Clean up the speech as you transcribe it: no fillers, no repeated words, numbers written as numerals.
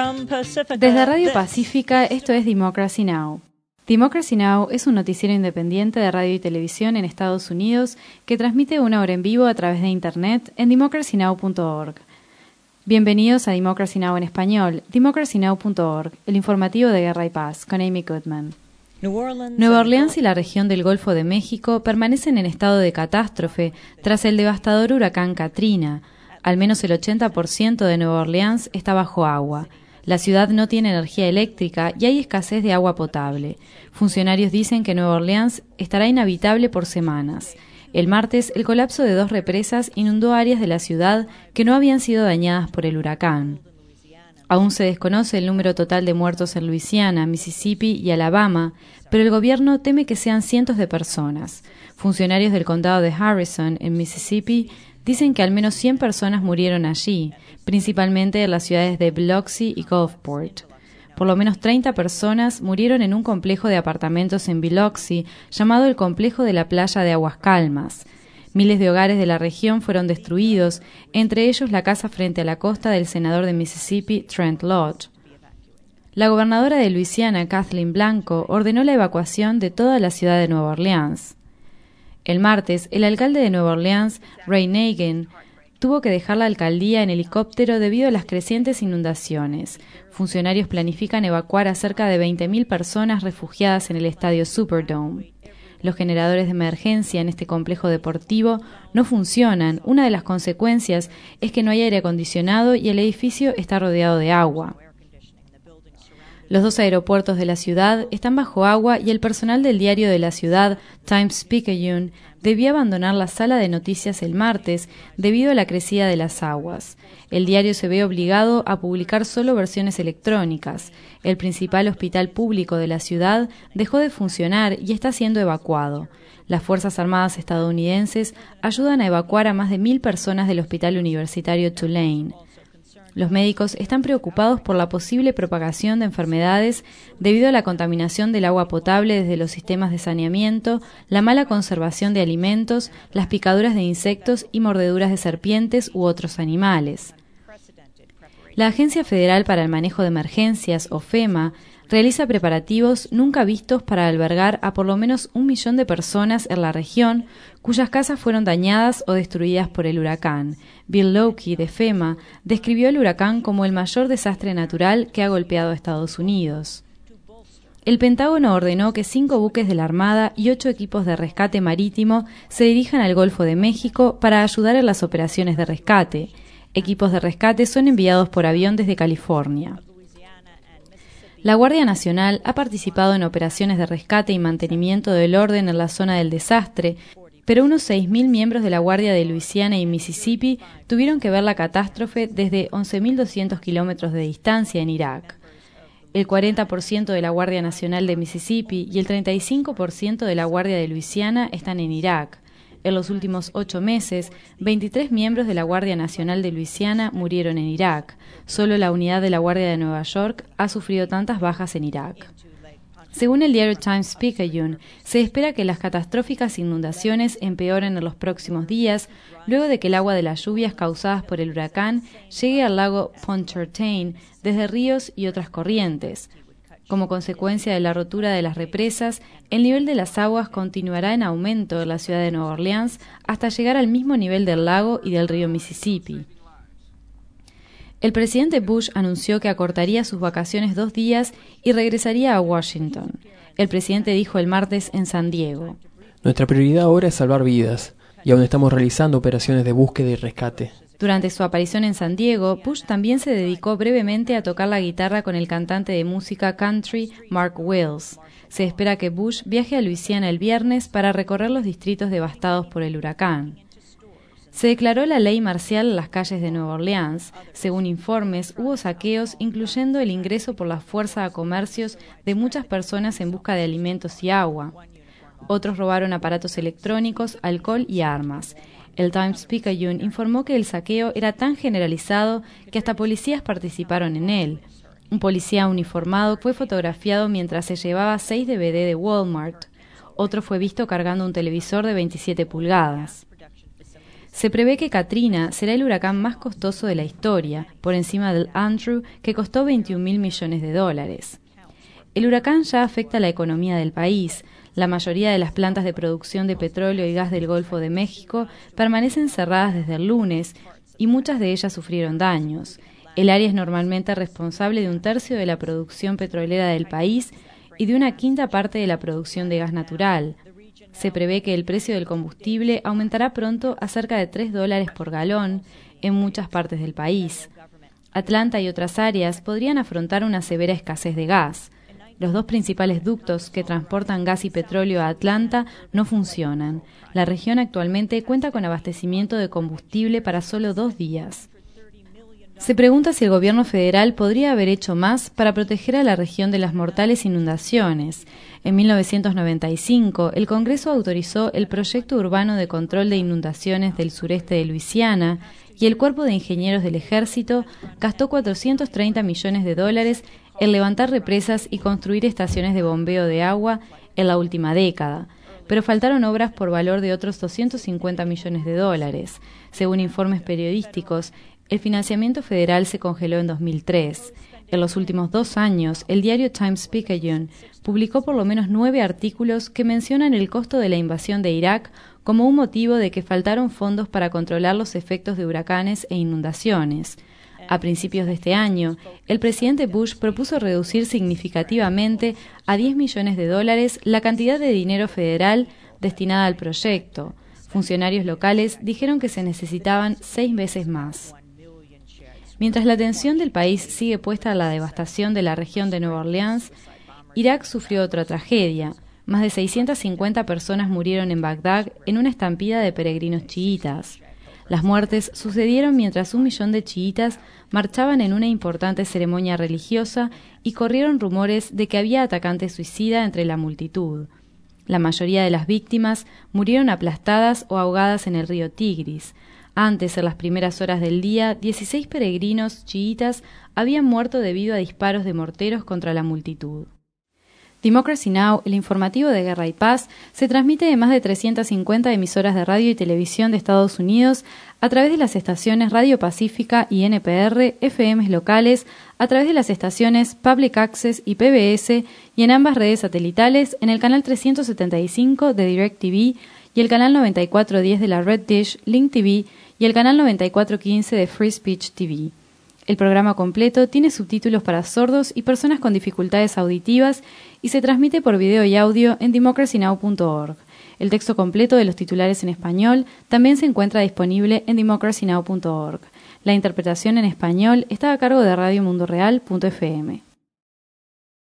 Desde Radio Pacífica, esto es Democracy Now! Democracy Now! Es un noticiero independiente de radio y televisión en Estados Unidos que transmite una hora en vivo a través de Internet en democracynow.org. Bienvenidos a Democracy Now! En español, democracynow.org, el informativo de Guerra y Paz, con Amy Goodman. Nueva Orleans y la región del Golfo de México permanecen en estado de catástrofe tras el devastador huracán Katrina. Al menos el 80% de Nueva Orleans está bajo agua. La ciudad no tiene energía eléctrica y hay escasez de agua potable. Funcionarios dicen que Nueva Orleans estará inhabitable por semanas. El martes, el colapso de 2 represas inundó áreas de la ciudad que no habían sido dañadas por el huracán. Aún se desconoce el número total de muertos en Luisiana, Mississippi y Alabama, pero el gobierno teme que sean cientos de personas. Funcionarios del condado de Harrison, en Mississippi, dicen que al menos 100 personas murieron allí, principalmente en las ciudades de Biloxi y Gulfport. Por lo menos 30 personas murieron en un complejo de apartamentos en Biloxi llamado el Complejo de la Playa de Aguas Calmas. Miles de hogares de la región fueron destruidos, entre ellos la casa frente a la costa del senador de Mississippi, Trent Lott. La gobernadora de Luisiana, Kathleen Blanco, ordenó la evacuación de toda la ciudad de Nueva Orleans. El martes, el alcalde de Nueva Orleans, Ray Nagin, tuvo que dejar la alcaldía en helicóptero debido a las crecientes inundaciones. Funcionarios planifican evacuar a cerca de 20.000 personas refugiadas en el estadio Superdome. Los generadores de emergencia en este complejo deportivo no funcionan. Una de las consecuencias es que no hay aire acondicionado y el edificio está rodeado de agua. Los 2 aeropuertos de la ciudad están bajo agua y el personal del diario de la ciudad, Times-Picayune, debió abandonar la sala de noticias el martes debido a la crecida de las aguas. El diario se ve obligado a publicar solo versiones electrónicas. El principal hospital público de la ciudad dejó de funcionar y está siendo evacuado. Las Fuerzas Armadas estadounidenses ayudan a evacuar a más de 1.000 personas del hospital universitario Tulane. Los médicos están preocupados por la posible propagación de enfermedades debido a la contaminación del agua potable desde los sistemas de saneamiento, la mala conservación de alimentos, las picaduras de insectos y mordeduras de serpientes u otros animales. La Agencia Federal para el Manejo de Emergencias, o FEMA, realiza preparativos nunca vistos para albergar a por lo menos 1 millón de personas en la región cuyas casas fueron dañadas o destruidas por el huracán. Bill Lowkey, de FEMA, describió el huracán como el mayor desastre natural que ha golpeado a Estados Unidos. El Pentágono ordenó que 5 buques de la Armada y 8 equipos de rescate marítimo se dirijan al Golfo de México para ayudar en las operaciones de rescate. Equipos de rescate son enviados por avión desde California. La Guardia Nacional ha participado en operaciones de rescate y mantenimiento del orden en la zona del desastre, pero unos 6.000 miembros de la Guardia de Luisiana y Mississippi tuvieron que ver la catástrofe desde 11.200 kilómetros de distancia en Irak. El 40% de la Guardia Nacional de Mississippi y el 35% de la Guardia de Luisiana están en Irak. En los últimos 8 meses, 23 miembros de la Guardia Nacional de Luisiana murieron en Irak. Solo la unidad de la Guardia de Nueva York ha sufrido tantas bajas en Irak. Según el diario Times-Picayune, se espera que las catastróficas inundaciones empeoren en los próximos días, luego de que el agua de las lluvias causadas por el huracán llegue al lago Pontchartrain desde ríos y otras corrientes. Como consecuencia de la rotura de las represas, el nivel de las aguas continuará en aumento en la ciudad de Nueva Orleans hasta llegar al mismo nivel del lago y del río Mississippi. El presidente Bush anunció que acortaría sus vacaciones 2 días y regresaría a Washington. El presidente dijo el martes en San Diego: "Nuestra prioridad ahora es salvar vidas, y aún estamos realizando operaciones de búsqueda y rescate". Durante su aparición en San Diego, Bush también se dedicó brevemente a tocar la guitarra con el cantante de música country Mark Wills. Se espera que Bush viaje a Luisiana el viernes para recorrer los distritos devastados por el huracán. Se declaró la ley marcial en las calles de Nueva Orleans. Según informes, hubo saqueos, incluyendo el ingreso por la fuerza a comercios de muchas personas en busca de alimentos y agua. Otros robaron aparatos electrónicos, alcohol y armas. El Times-Picayune informó que el saqueo era tan generalizado que hasta policías participaron en él. Un policía uniformado fue fotografiado mientras se llevaba 6 DVD de Walmart. Otro fue visto cargando un televisor de 27 pulgadas. Se prevé que Katrina será el huracán más costoso de la historia, por encima del Andrew, que costó $21.000 millones. El huracán ya afecta la economía del país. La mayoría de las plantas de producción de petróleo y gas del Golfo de México permanecen cerradas desde el lunes y muchas de ellas sufrieron daños. El área es normalmente responsable de 1/3 de la producción petrolera del país y de 1/5 parte de la producción de gas natural. Se prevé que el precio del combustible aumentará pronto a cerca de $3 por galón en muchas partes del país. Atlanta y otras áreas podrían afrontar una severa escasez de gas. Los 2 principales ductos que transportan gas y petróleo a Atlanta no funcionan. La región actualmente cuenta con abastecimiento de combustible para solo 2 días. Se pregunta si el gobierno federal podría haber hecho más para proteger a la región de las mortales inundaciones. En 1995, el Congreso autorizó el Proyecto Urbano de Control de Inundaciones del sureste de Luisiana y el Cuerpo de Ingenieros del Ejército gastó $430 millones en levantar represas y construir estaciones de bombeo de agua en la última década, pero faltaron obras por valor de otros $250 millones. Según informes periodísticos, el financiamiento federal se congeló en 2003. En los últimos 2 años, el diario Times-Picayune publicó por lo menos 9 artículos que mencionan el costo de la invasión de Irak como un motivo de que faltaron fondos para controlar los efectos de huracanes e inundaciones. A principios de este año, el presidente Bush propuso reducir significativamente a $10 millones la cantidad de dinero federal destinada al proyecto. Funcionarios locales dijeron que se necesitaban 6 veces más. Mientras la atención del país sigue puesta a la devastación de la región de Nueva Orleans, Irak sufrió otra tragedia. Más de 650 personas murieron en Bagdad en una estampida de peregrinos chiitas. Las muertes sucedieron mientras 1 millón de chiitas marchaban en una importante ceremonia religiosa y corrieron rumores de que había atacantes suicidas entre la multitud. La mayoría de las víctimas murieron aplastadas o ahogadas en el río Tigris. Antes, en las primeras horas del día, 16 peregrinos chiitas habían muerto debido a disparos de morteros contra la multitud. Democracy Now!, el informativo de Guerra y Paz, se transmite de más de 350 emisoras de radio y televisión de Estados Unidos a través de las estaciones Radio Pacífica y NPR, FMs locales, a través de las estaciones Public Access y PBS y en ambas redes satelitales en el canal 375 de DirecTV y el canal 9410 de la Red Dish, Link TV y el canal 9415 de Free Speech TV. El programa completo tiene subtítulos para sordos y personas con dificultades auditivas y se transmite por video y audio en democracynow.org. El texto completo de los titulares en español también se encuentra disponible en democracynow.org. La interpretación en español está a cargo de radiomundoreal.fm.